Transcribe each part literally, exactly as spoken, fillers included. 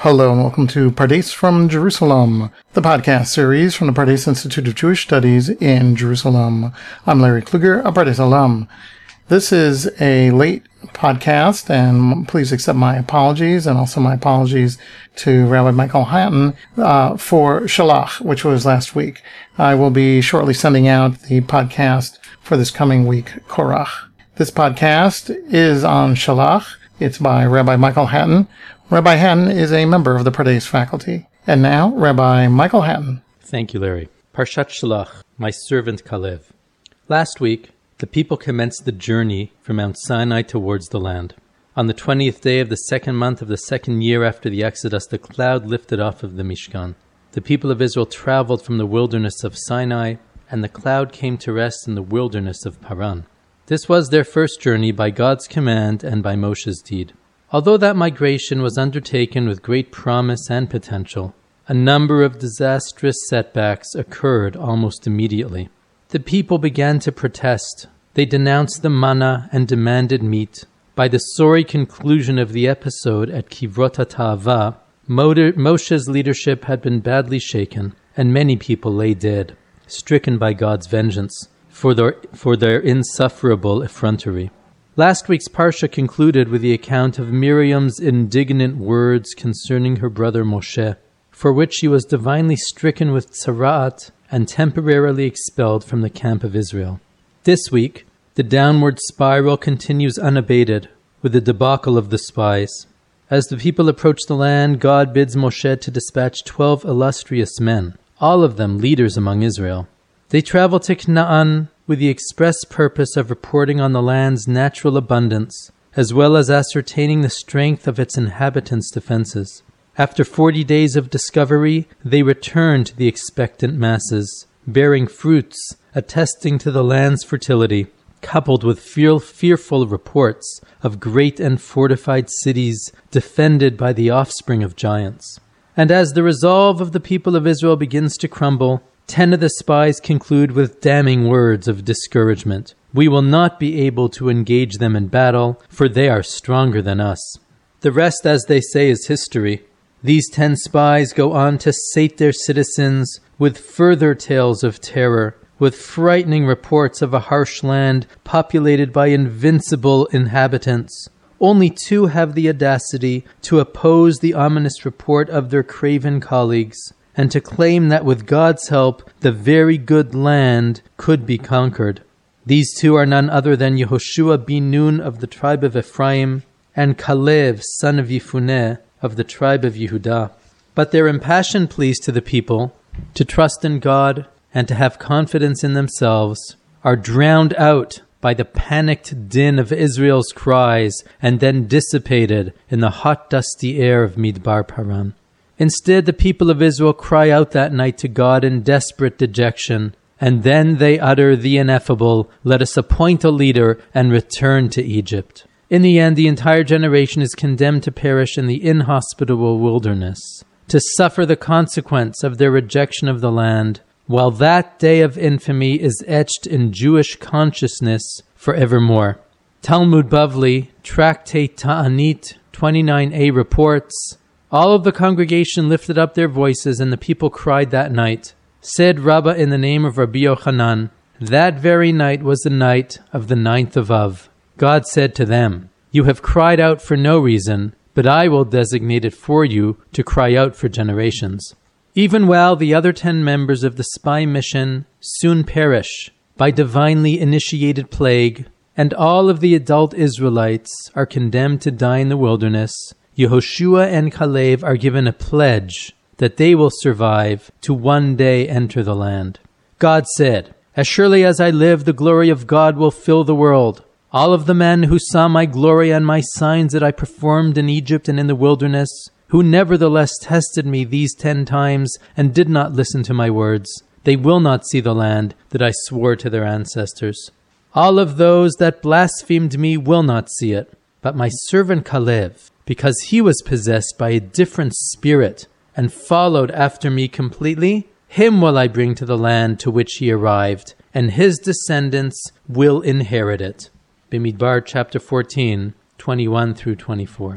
Hello and welcome to Pardes from Jerusalem, the podcast series from the Pardes Institute of Jewish Studies in Jerusalem. I'm Larry Kluger, a Pardes alum. This is a late podcast, and please accept my apologies, and also my apologies to Rabbi Michael Hatton uh, for Shalach, which was last week. I will be shortly sending out the podcast for this coming week, Korach. This podcast is on Shalach. It's by Rabbi Michael Hatton. Rabbi Hatton is a member of the Pardes faculty. And now, Rabbi Michael Hatton. Thank you, Larry. Parshat Shalach, my servant Kalev. Last week, the people commenced the journey from Mount Sinai towards the land. On the twentieth day of the second month of the second year after the Exodus, the cloud lifted off of the Mishkan. The people of Israel traveled from the wilderness of Sinai, and the cloud came to rest in the wilderness of Paran. This was their first journey by God's command and by Moshe's deed. Although that migration was undertaken with great promise and potential, a number of disastrous setbacks occurred almost immediately. The people began to protest. They denounced the manna and demanded meat. By the sorry conclusion of the episode at Kivrot HaTa'ava, Moshe's leadership had been badly shaken, and many people lay dead, stricken by God's vengeance for their, for their insufferable effrontery. Last week's Parsha concluded with the account of Miriam's indignant words concerning her brother Moshe, for which she was divinely stricken with tzara'at and temporarily expelled from the camp of Israel. This week, the downward spiral continues unabated with the debacle of the spies. As the people approach the land, God bids Moshe to dispatch twelve illustrious men, all of them leaders among Israel. They travel to Canaan with the express purpose of reporting on the land's natural abundance, as well as ascertaining the strength of its inhabitants' defenses. After forty days of discovery, they return to the expectant masses, bearing fruits attesting to the land's fertility, coupled with fear- fearful reports of great and fortified cities defended by the offspring of giants. And as the resolve of the people of Israel begins to crumble, ten of the spies conclude with damning words of discouragement. We will not be able to engage them in battle, for they are stronger than us. The rest, as they say, is history. These ten spies go on to sate their citizens with further tales of terror, with frightening reports of a harsh land populated by invincible inhabitants. Only two have the audacity to oppose the ominous report of their craven colleagues, and to claim that with God's help, the very good land could be conquered. These two are none other than Yehoshua bin Nun of the tribe of Ephraim and Kalev, son of Yefuneh, of the tribe of Yehudah. But their impassioned pleas to the people to trust in God and to have confidence in themselves are drowned out by the panicked din of Israel's cries and then dissipated in the hot, dusty air of Midbar Paran. Instead, the people of Israel cry out that night to God in desperate dejection, and then they utter the ineffable, "Let us appoint a leader and return to Egypt." In the end, the entire generation is condemned to perish in the inhospitable wilderness, to suffer the consequence of their rejection of the land, while that day of infamy is etched in Jewish consciousness forevermore. Talmud Bavli, Tractate Ta'anit twenty-nine a reports, all of the congregation lifted up their voices, and the people cried that night. Said Rabbah in the name of Rabbi Yochanan, that very night was the night of the ninth of Av. God said to them, "You have cried out for no reason, but I will designate it for you to cry out for generations." Even while the other ten members of the spy mission soon perish by divinely initiated plague, and all of the adult Israelites are condemned to die in the wilderness, Yehoshua and Kalev are given a pledge that they will survive to one day enter the land. God said, "As surely as I live, the glory of God will fill the world. All of the men who saw my glory and my signs that I performed in Egypt and in the wilderness, who nevertheless tested me these ten times and did not listen to my words, they will not see the land that I swore to their ancestors. All of those that blasphemed me will not see it, but my servant Kalev, because he was possessed by a different spirit and followed after me completely, him will I bring to the land to which he arrived, and his descendants will inherit it." Bimidbar chapter fourteen, twenty-one through twenty-four.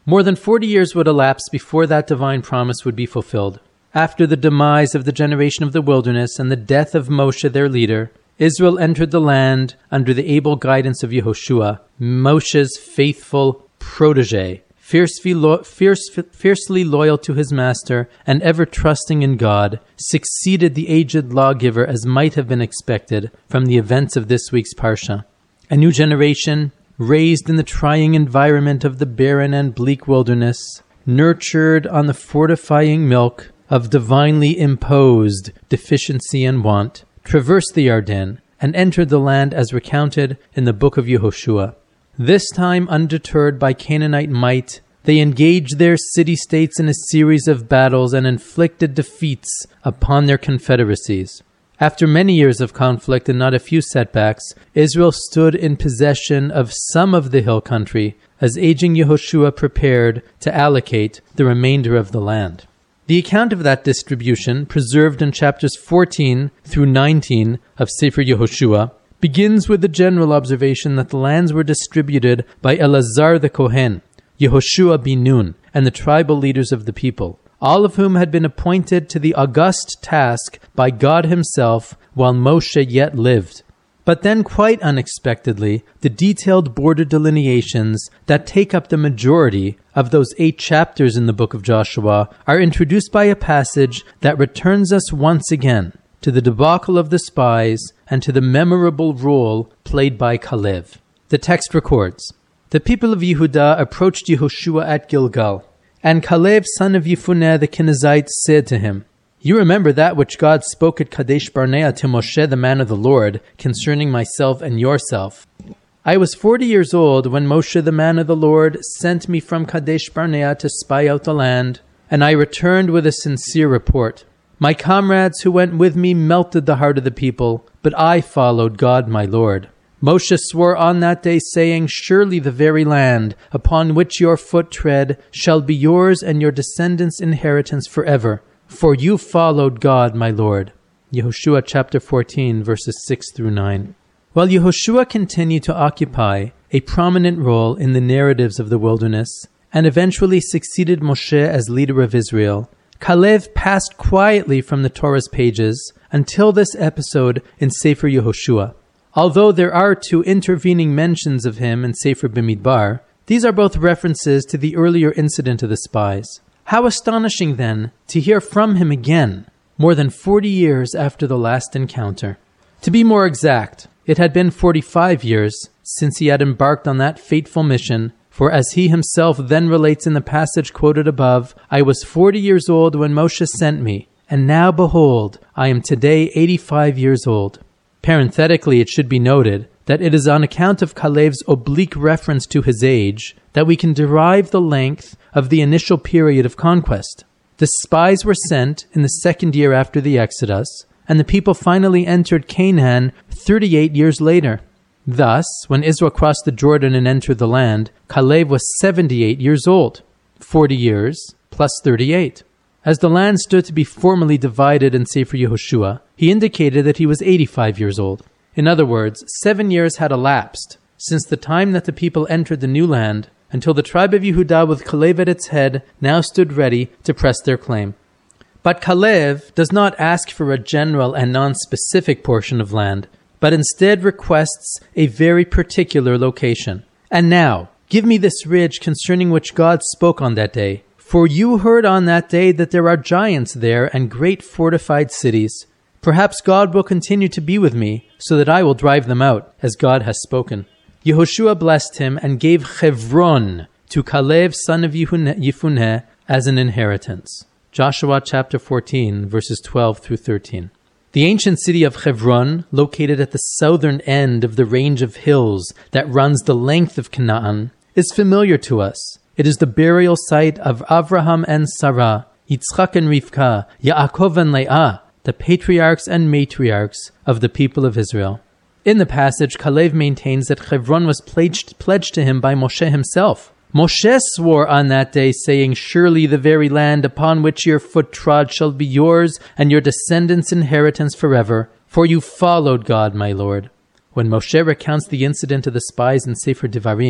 More than forty years would elapse before that divine promise would be fulfilled. After the demise of the generation of the wilderness and the death of Moshe, their leader, Israel entered the land under the able guidance of Yehoshua, Moshe's faithful protege, fiercely, lo- fierce, fiercely loyal to his master and ever trusting in God, succeeded the aged lawgiver as might have been expected from the events of this week's Parsha. A new generation, raised in the trying environment of the barren and bleak wilderness, nurtured on the fortifying milk of divinely imposed deficiency and want, traversed the Yarden and entered the land as recounted in the book of Yehoshua. This time, undeterred by Canaanite might, they engaged their city-states in a series of battles and inflicted defeats upon their confederacies. After many years of conflict and not a few setbacks, Israel stood in possession of some of the hill country as aging Yehoshua prepared to allocate the remainder of the land. The account of that distribution, preserved in chapters fourteen through nineteen of Sefer Yehoshua, begins with the general observation that the lands were distributed by Elazar the Kohen, Yehoshua bin Nun, and the tribal leaders of the people, all of whom had been appointed to the august task by God himself while Moshe yet lived. But then, quite unexpectedly, the detailed border delineations that take up the majority of those eight chapters in the book of Joshua are introduced by a passage that returns us once again to the debacle of the spies and to the memorable role played by Kalev. The text records, "The people of Yehudah approached Yehoshua at Gilgal, and Kalev, son of Yefuneh the Kenizzite, said to him, 'You remember that which God spoke at Kadesh Barnea to Moshe the man of the Lord concerning myself and yourself. I was forty years old when Moshe the man of the Lord sent me from Kadesh Barnea to spy out the land, and I returned with a sincere report. My comrades who went with me melted the heart of the people, but I followed God my Lord. Moshe swore on that day, saying, Surely the very land upon which your foot tread shall be yours and your descendants' inheritance forever. For you followed God, my Lord.'" Yehoshua chapter fourteen, verses six through nine. While Yehoshua continued to occupy a prominent role in the narratives of the wilderness, and eventually succeeded Moshe as leader of Israel, Kalev passed quietly from the Torah's pages until this episode in Sefer Yehoshua. Although there are two intervening mentions of him in Sefer Bimidbar, these are both references to the earlier incident of the spies. How astonishing, then, to hear from him again, more than forty years after the last encounter. To be more exact, it had been forty-five years since he had embarked on that fateful mission, for as he himself then relates in the passage quoted above, "I was forty years old when Moshe sent me, and now behold, I am today eighty-five years old." Parenthetically, it should be noted that it is on account of Kalev's oblique reference to his age that we can derive the length of the initial period of conquest. The spies were sent in the second year after the Exodus, and the people finally entered Canaan thirty-eight years later. Thus, when Israel crossed the Jordan and entered the land, Kalev was seventy-eight years old, forty years plus thirty-eight. As the land stood to be formally divided in Sefer Yehoshua, he indicated that he was eighty-five years old. In other words, seven years had elapsed since the time that the people entered the new land until the tribe of Yehudah with Kalev at its head now stood ready to press their claim. But Kalev does not ask for a general and non-specific portion of land, but instead requests a very particular location. "And now, give me this ridge concerning which God spoke on that day. For you heard on that day that there are giants there and great fortified cities. Perhaps God will continue to be with me, so that I will drive them out, as God has spoken." Yehoshua blessed him and gave Hebron to Kalev son of Yefuneh as an inheritance. Joshua chapter fourteen, verses twelve through thirteen. The ancient city of Hebron, located at the southern end of the range of hills that runs the length of Canaan, is familiar to us. It is the burial site of Avraham and Sarah, Yitzchak and Rivka, Yaakov and Leah, the patriarchs and matriarchs of the people of Israel. In the passage, Kalev maintains that Hebron was pledged, pledged to him by Moshe himself. Moshe swore on that day, saying, "Surely the very land upon which your foot trod shall be yours and your descendants' inheritance forever, for you followed God, my Lord." When Moshe recounts the incident of the spies in Sefer Devarim,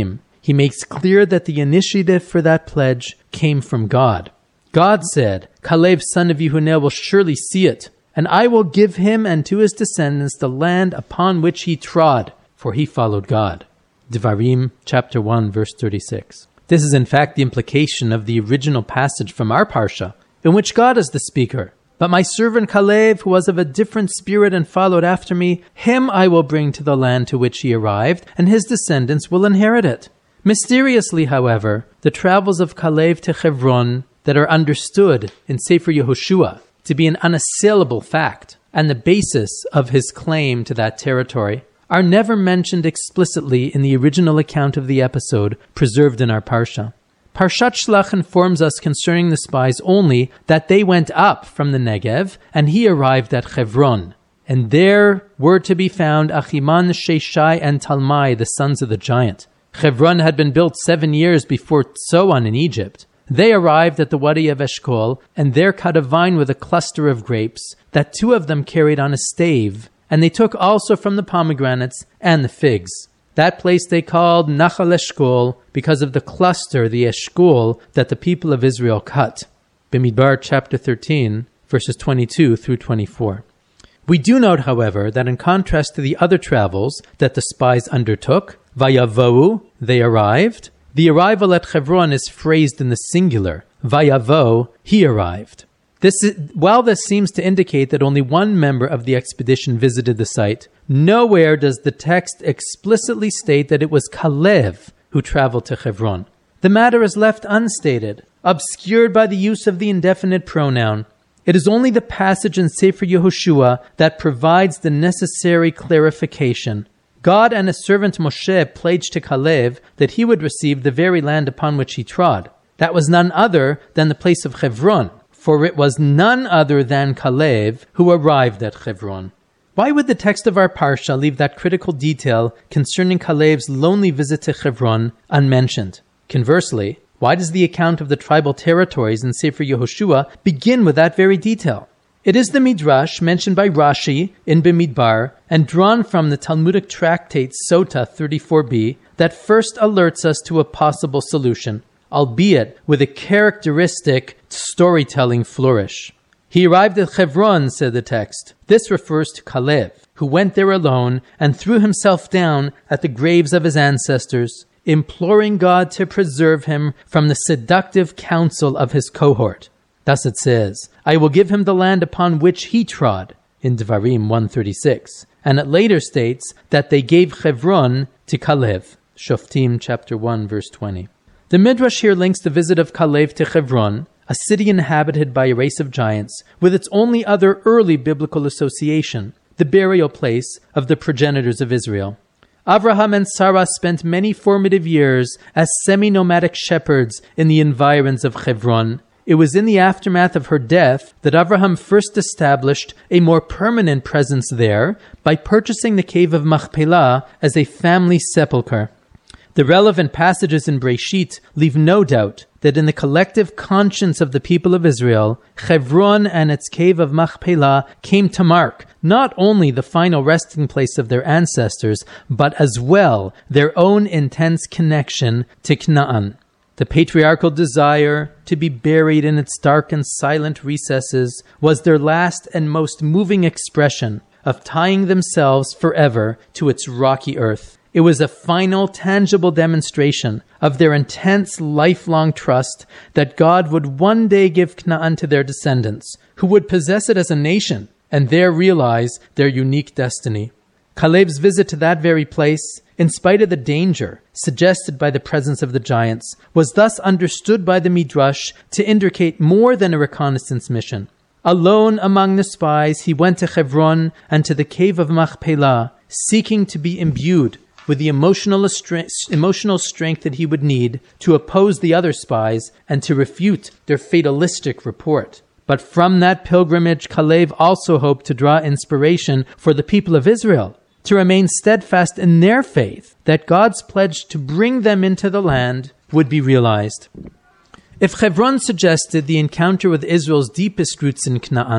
he makes clear that the initiative for that pledge came from God. God said, Caleb, son of Yehunneh, will surely see it, and I will give him and to his descendants the land upon which he trod, for he followed God. Devarim, chapter one, verse thirty-six. This is in fact the implication of the original passage from our Parsha, in which God is the speaker. But my servant Caleb, who was of a different spirit and followed after me, him I will bring to the land to which he arrived, and his descendants will inherit it. Mysteriously, however, the travels of Caleb to Hebron that are understood in Sefer Yehoshua to be an unassailable fact and the basis of his claim to that territory are never mentioned explicitly in the original account of the episode preserved in our Parsha. Parshat Shlach informs us concerning the spies only that they went up from the Negev and he arrived at Hebron. And there were to be found Achiman, Sheshai, and Talmai, the sons of the giant. Hebron had been built seven years before Tzoan in Egypt. They arrived at the Wadi of Eshkol and there cut a vine with a cluster of grapes that two of them carried on a stave, and they took also from the pomegranates and the figs. That place they called Nachal Eshkol because of the cluster, the Eshkol, that the people of Israel cut. Bimidbar chapter thirteen, verses twenty-two through twenty-four. We do note, however, that in contrast to the other travels that the spies undertook, Vayavohu, they arrived, the arrival at Hebron is phrased in the singular, Vayavo, he arrived. This is, while this seems to indicate that only one member of the expedition visited the site, nowhere does the text explicitly state that it was Caleb who traveled to Hebron. The matter is left unstated, obscured by the use of the indefinite pronoun. It is only the passage in Sefer Yehoshua that provides the necessary clarification. God and his servant Moshe pledged to Caleb that he would receive the very land upon which he trod. That was none other than the place of Hebron, for it was none other than Caleb who arrived at Hebron. Why would the text of our Parsha leave that critical detail concerning Caleb's lonely visit to Hebron unmentioned? Conversely, why does the account of the tribal territories in Sefer Yehoshua begin with that very detail? It is the Midrash mentioned by Rashi in Bimidbar and drawn from the Talmudic tractate Sota thirty-four b that first alerts us to a possible solution, albeit with a characteristic storytelling flourish. He arrived at Hebron, said the text. This refers to Caleb, who went there alone and threw himself down at the graves of his ancestors, imploring God to preserve him from the seductive counsel of his cohort. Thus it says, I will give him the land upon which he trod, in Devarim one thirty-six. And it later states that they gave Hebron to Caleb, Shoftim chapter one verse twenty. The Midrash here links the visit of Caleb to Hebron, a city inhabited by a race of giants, with its only other early biblical association, the burial place of the progenitors of Israel. Avraham and Sarah spent many formative years as semi-nomadic shepherds in the environs of Hebron. It was in the aftermath of her death that Avraham first established a more permanent presence there by purchasing the cave of Machpelah as a family sepulchre. The relevant passages in Breshit leave no doubt that in the collective conscience of the people of Israel, Hebron and its cave of Machpelah came to mark not only the final resting place of their ancestors, but as well their own intense connection to Canaan. The patriarchal desire to be buried in its dark and silent recesses was their last and most moving expression of tying themselves forever to its rocky earth. It was a final, tangible demonstration of their intense, lifelong trust that God would one day give Canaan to their descendants, who would possess it as a nation and there realize their unique destiny. Caleb's visit to that very place, in spite of the danger suggested by the presence of the giants, was thus understood by the Midrash to indicate more than a reconnaissance mission. Alone among the spies, he went to Hebron and to the cave of Machpelah, seeking to be imbued with the emotional strength, emotional strength that he would need to oppose the other spies and to refute their fatalistic report. But from that pilgrimage, Caleb also hoped to draw inspiration for the people of Israel, to remain steadfast in their faith that God's pledge to bring them into the land would be realized. If Hebron suggested the encounter with Israel's deepest roots in Canaan,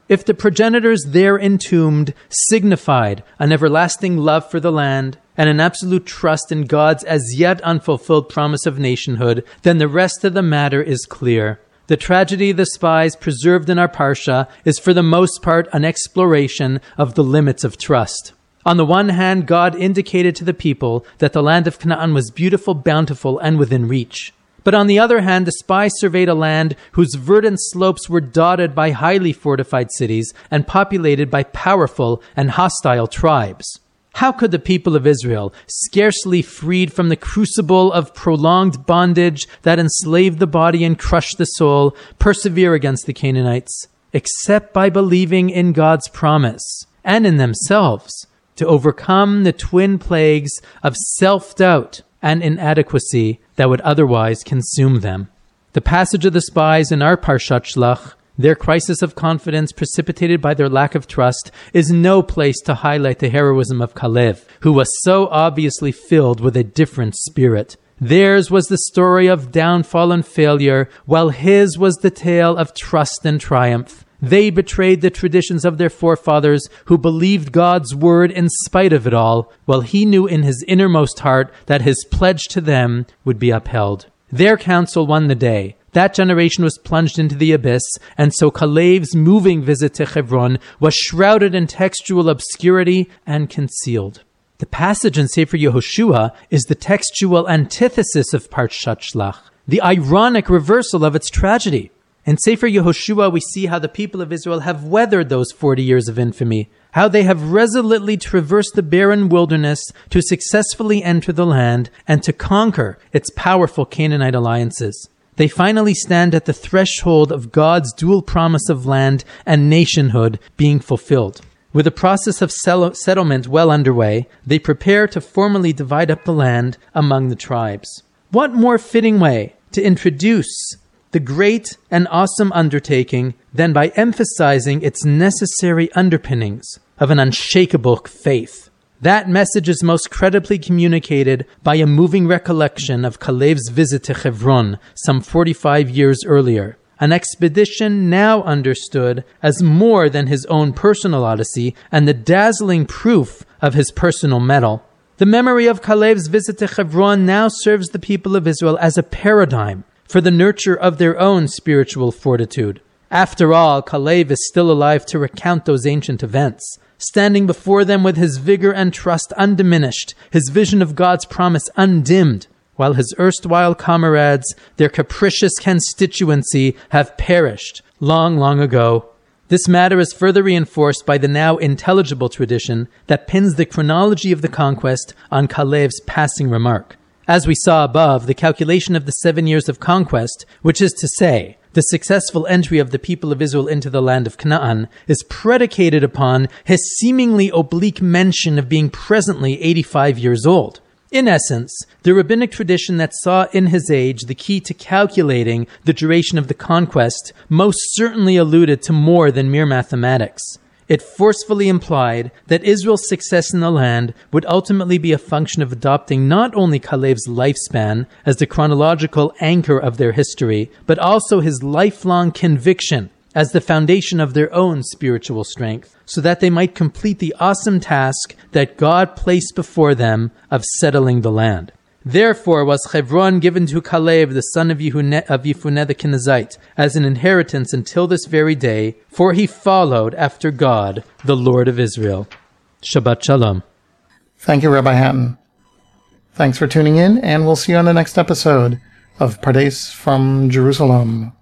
If the progenitors there entombed signified an everlasting love for the land and an absolute trust in God's as yet unfulfilled promise of nationhood, then the rest of the matter is clear. The tragedy of the spies preserved in our Parsha is for the most part an exploration of the limits of trust. On the one hand, God indicated to the people that the land of Canaan was beautiful, bountiful, and within reach. But on the other hand, the spies surveyed a land whose verdant slopes were dotted by highly fortified cities and populated by powerful and hostile tribes. How could the people of Israel, scarcely freed from the crucible of prolonged bondage that enslaved the body and crushed the soul, persevere against the Canaanites, except by believing in God's promise and in themselves to overcome the twin plagues of self-doubt and inadequacy that would otherwise consume them? The passage of the spies in our Parshat Shlach, their crisis of confidence precipitated by their lack of trust, is no place to highlight the heroism of Kalev, who was so obviously filled with a different spirit. Theirs was the story of downfall and failure, while his was the tale of trust and triumph. They betrayed the traditions of their forefathers, who believed God's word in spite of it all, while he knew in his innermost heart that his pledge to them would be upheld. Their counsel won the day. That generation was plunged into the abyss, and so Kalev's moving visit to Hebron was shrouded in textual obscurity and concealed. The passage in Sefer Yehoshua is the textual antithesis of Parshat Shlach, the ironic reversal of its tragedy. In Sefer Yehoshua, we see how the people of Israel have weathered those forty years of infamy, how they have resolutely traversed the barren wilderness to successfully enter the land and to conquer its powerful Canaanite alliances. They finally stand at the threshold of God's dual promise of land and nationhood being fulfilled. With the process of settlement well underway, they prepare to formally divide up the land among the tribes. What more fitting way to introduce the great and awesome undertaking than by emphasizing its necessary underpinnings of an unshakable faith? That message is most credibly communicated by a moving recollection of Kalev's visit to Hebron some forty-five years earlier, an expedition now understood as more than his own personal odyssey and the dazzling proof of his personal mettle. The memory of Kalev's visit to Hebron now serves the people of Israel as a paradigm for the nurture of their own spiritual fortitude. After all, Kalev is still alive to recount those ancient events, standing before them with his vigor and trust undiminished, his vision of God's promise undimmed, while his erstwhile comrades, their capricious constituency, have perished long, long ago. This matter is further reinforced by the now intelligible tradition that pins the chronology of the conquest on Kalev's passing remark. As we saw above, the calculation of the seven years of conquest, which is to say, the successful entry of the people of Israel into the land of Canaan, is predicated upon his seemingly oblique mention of being presently eighty-five years old. In essence, the rabbinic tradition that saw in his age the key to calculating the duration of the conquest most certainly alluded to more than mere mathematics. It forcefully implied that Israel's success in the land would ultimately be a function of adopting not only Kalev's lifespan as the chronological anchor of their history, but also his lifelong conviction as the foundation of their own spiritual strength, so that they might complete the awesome task that God placed before them of settling the land. Therefore was Hebron given to Kalev, the son of Yefuneh, of Yefuneh the Kenizzite, as an inheritance until this very day, for he followed after God, the Lord of Israel. Shabbat Shalom. Thank you, Rabbi Hatton. Thanks for tuning in, and we'll see you on the next episode of Pardes from Jerusalem.